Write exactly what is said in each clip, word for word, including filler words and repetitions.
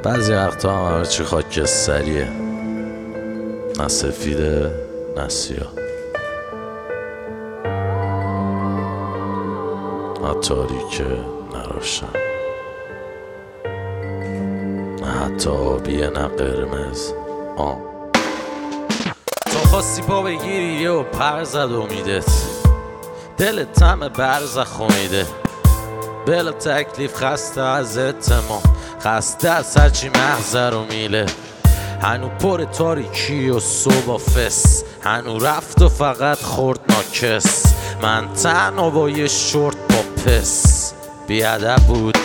بعضی وقتا هم همه چی خاکستریه، نه سفیده نه سیاه، نه تاریکه نه روشن، نه حتی آبیه نه قرمز. آه تو خواستی پا بگیری و پر زد امیدت، دلت همه برزخ امیده، بلا تکلیف خسته از اتمام، خسته از هرچی مغزه رو میله. هنو پر تاریکی و صبح فس، هنو رفت و فقط خورد ناکس. من تنها با یه شورت با پس، بیادب بود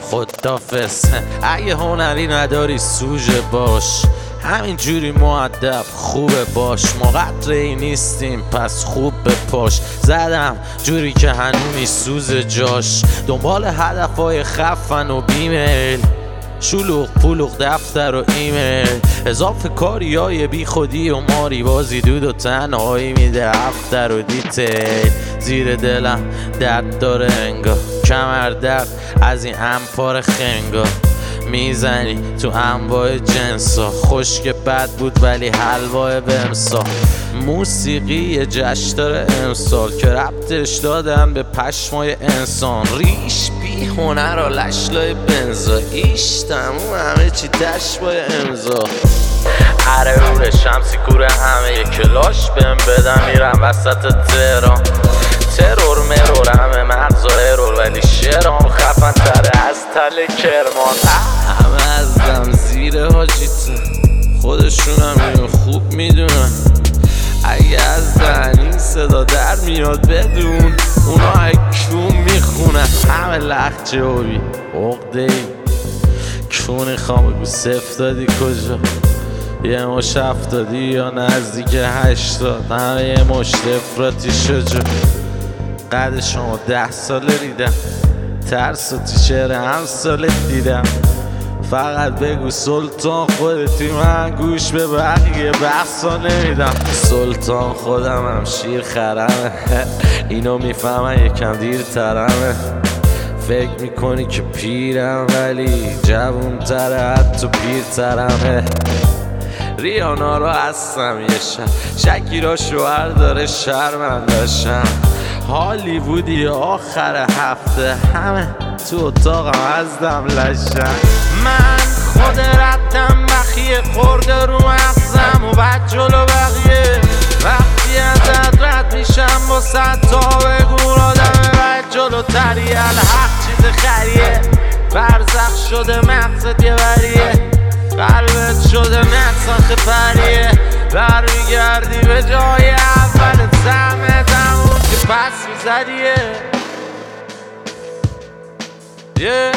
خدافس. اگه هنری نداری سوژه باش، همین جوری مؤدب خوبه باش. ما قدری نیستیم پس خوب به پاش، زدم جوری که هنو میسوز جاش. دنبال هدفهای خفن و بیمیل، شلوغ پولوغ دفتر و ایمیل، اضافه کاری های بی خودی و ماری بازی، دود و تنهایی میده افتر و دیتیل. زیر دلم درد داره انگار، کمر درد از این انپار خنگا. میزنی تو انواع جنسا، خشک بد بود ولی حلوای بمسا. موسیقی یه جشن داره امسال که ربطش دادن به پشمای انسان. ریش بی هنر و لشلای بنزا، ایش تموم همه چی تشبای امضا. اره روره شمسی کوره همه یه کلاش بهم بدم، میرم وسط تهران. ترور مرور همه مغزا ارور، ولی شعرام خفن تره از تل کرمان. همه از دم زیر حاجیتون، خودشونم اینو خوب میدونن. اگه از دهن این صدا در میاد بدون، اونا اکون میخونن. همه لخجه و بی عقده ای، کونی خوام بگو صفر دادی کجا، یه مش افتادی یا نزدیک هشتاد. همه یه مشت افراتی شجا، قد شما ده ساله ریدم، ترس و تیشر هم ساله دیدم. فقط بگو سلطان خودتی، من گوش به بقیه بحثا نمیدم. سلطان خودم هم شیر خرمه، اینو میفهمن یکم دیر ترمه. فکر میکنی که پیرم ولی جوون تره، حتی پیر ترمه. ریانا رو هستم یه شب، شکیرا شوهر داره شرمندشم. هالیوودی آخر هفته، همه تو اتاقم از دم لشن. من خود ردم بخیه خورده رو مغزم و بعد جلو بقیه. وقتی ازت رد میشم با صد تا بگو آدم بعد جلو تریه. الحق چیز خریه، برزخ شده مغزت یه بریه، قلبت شده نقصاخ پریه. برمیگردی به جای اول زمت، همون که پس میزدیه. yeah.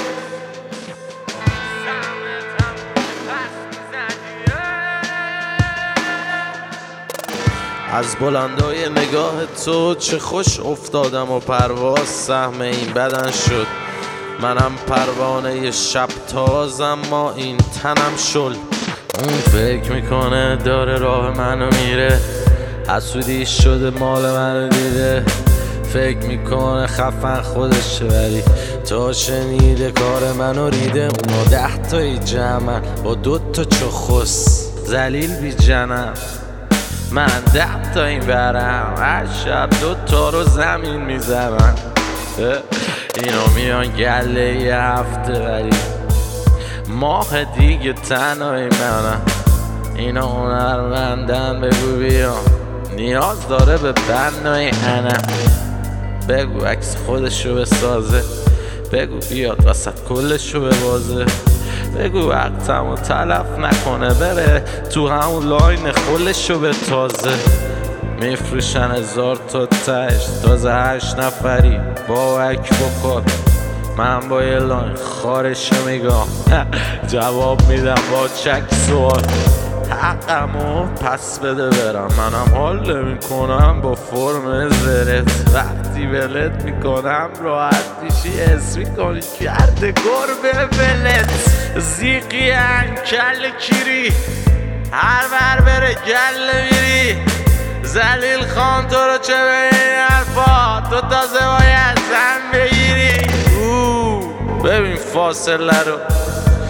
از بلندای نگاه تو چه خوش افتادم و پرواز سهم این بدن شد. منم پروانه شب تازم، ما این تنم شل. اون فکر میکنه داره راه منو میره، حسودی شده مال منو دیده. فکر میکنه خفن خودشه ولی تا شنیده کار منو ریده. اونا ده تایی جمعن با دوتا چخص زلیل بی جنم، من ده تا این برم هر شب دوتا رو زمین میزنم. اینا میان گله یه هفته ولی ماه دیگه تنهایی منم. اینا هنرمندن بگو بیان، نیاز داره به بنای انم. بگو عکس خودشو بسازه، بگو بیاد وسط کلشو ببازه. بگو وقتمو تلف نکنه بره تو همون لاین خلشو به تازه. میفروشن هزار تا تش، تازه هشت نفری با وک بکن. من با یه لاین خارشو میگم، جواب میدم با چک سوال. حقمو پس بده برم، منم حال نمیکنم با فرم زرت. وقتی ولت میکنم راحت میشی، اس میکنی کرده گربه ولت. زیقی انکل کیری، هر بر بره گل میری. زلیل خان تو رو چه به این حرفا، تو تازه باید زن بگیری. ببین فاصله رو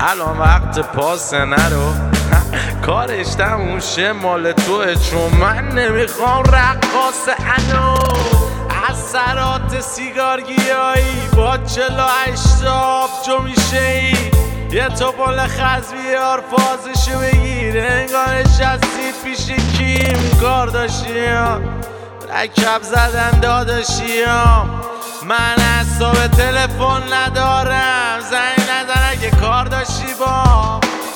الان وقت پاسه نرو کارش تموم شه مال توه، چون من نمیخوام رقاص انو اثرات سیگار گیایی با چلا اشتاب جو میشه ای یه توپال خز بیار فازشو بگیر انگار نشستید پیش کیم کار داشتیم رکب زدن داداشیم من حساب تلفن ندارم زنگ نزن اگه کار داشتی با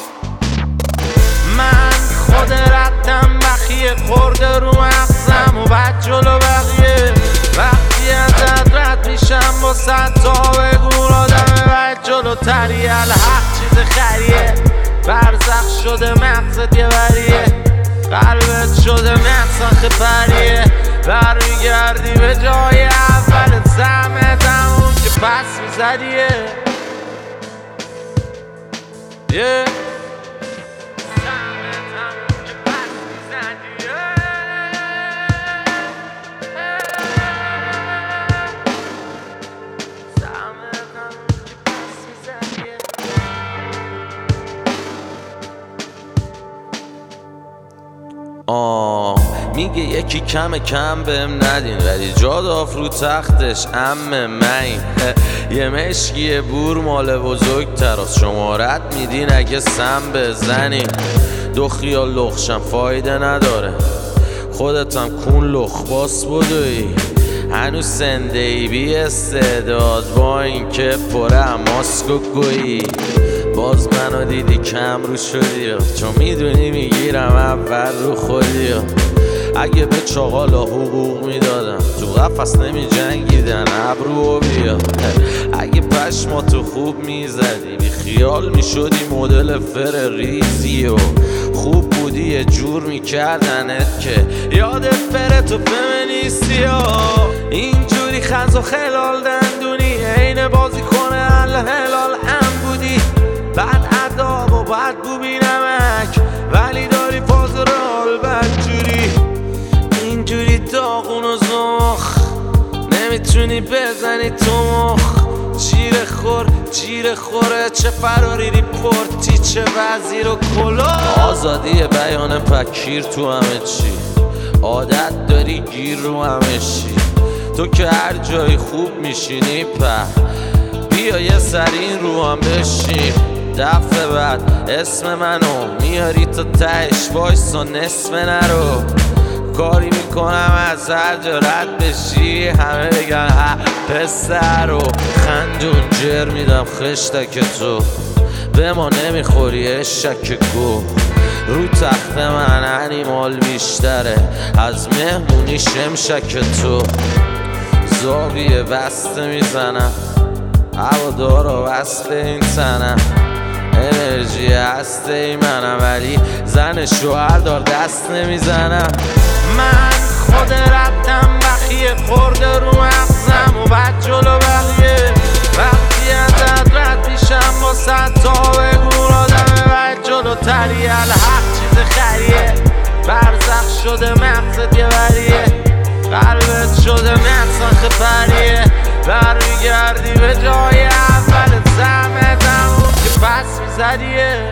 من خود رفتم بخیه خورده رو مغزم و بعد جلو بقیه وقتی ازت رد میشم با صد تا بگو آدم بعد جلو تریه الحق چیز خریه برزخ شده مغزت یه بریه قلبت شده مغزخ پریه برمیگردی به جای اولت زمت همون که پس میزدیه yeah. آه میگه یکی کم کم بهم ندین ولی جا داف رو تختش امه من یه مشکی بور مال بزرگ تراست شمارت میدین اگه سم بزنین دو خیال لخشم فایده نداره خودتم کون لخ باس بدوی هنوز سنده ای بی استعداد با این که پره ماسک و گویی باز منو دیدی کم رو شدی چون میدونی میگیرم اول رو خودی اگه به چاقالا حقوق میدادم تو قفص نمی جنگیدن ابرو بیا اگه پشماتو خوب میزدی بی خیال میشدی مدل فر ریزی و خوب بودی یه جور میکردنت که یادت بره تو فمینیستی ها اینجوری خز و خلال دندونی عین بازی کنه الهلال هم بودی بعد عذاب و بعد بو بینمک ولی داری فاز رال بدجوری اینجوری داغون و زخ نمیتونی بزنی تو مخ جیر خور جیر خوره چه فراری ریپورتی چه وزیر و کلا آزادی بیان پکیر تو همه چی عادت داری گیر رو همه چی تو که هر جایی خوب میشینی په بیا یه سرین رو هم بشین دفعه بعد اسم منو میاری تا تهش وایسا نصف نرو کاری میکنم از هر جا رد بشی همه بگن ها پسر رو خندون جر میدم خشتک تو به ما نمیخوری اشک گو رو تخت من انیمال بیشتره از مهمونی شمشک تو زاویه بسته میزنم هوادارا وصله این تنم انرژی هسته ای منم ولی زن شوهر دار دست نمیزنم من خود رفتم بخیه خورده رو مغزم و بعد جلو بقیه وقتی ازت رد میشم با صد تا بگو آدم بعد جلو تریه الحق چیز خریه برزخ شده مغزت یه بریه قلبت شده مغزخ پریه برمیگردی به جای اولت زمت همون که پس میزدیه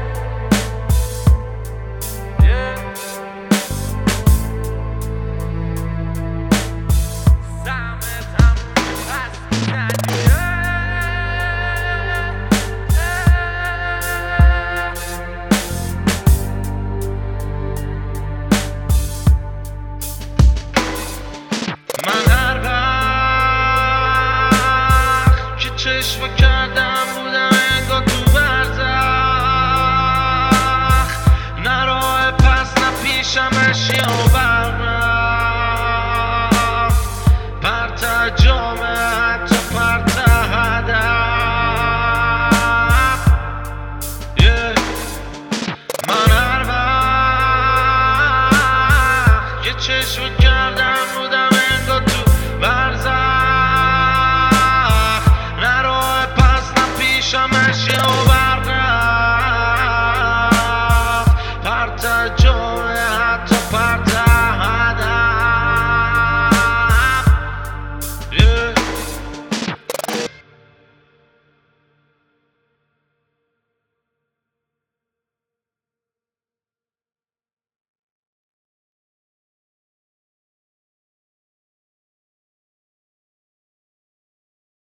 چشم کردم بودم انگار تو برزخ نه راه پس نه پیشم اشیا و برم پرت جامعه حتی پرت هدف yeah. من هر وقت که چشم